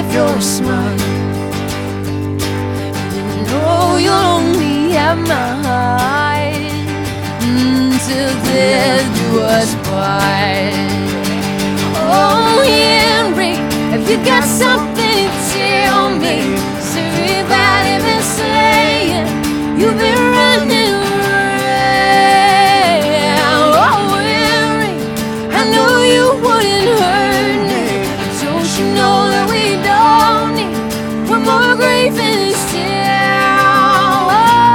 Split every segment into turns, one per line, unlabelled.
if you're smart. You know you'll only have my heart until death do us part. Oh, Henry, if you got something to tell me, so everybody been saying you've been running around. Oh, Henry, I know you wouldn't hurt me. Don't you know that we don't need one more grave in this town?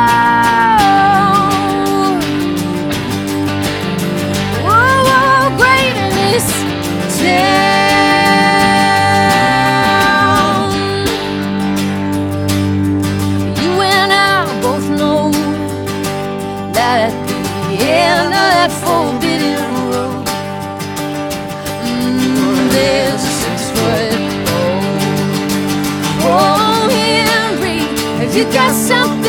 Oh, oh, oh, grave in this town. You and I both know that at the end of that forbidden road, there's a 6-foot hole. Oh, Henry, if you got something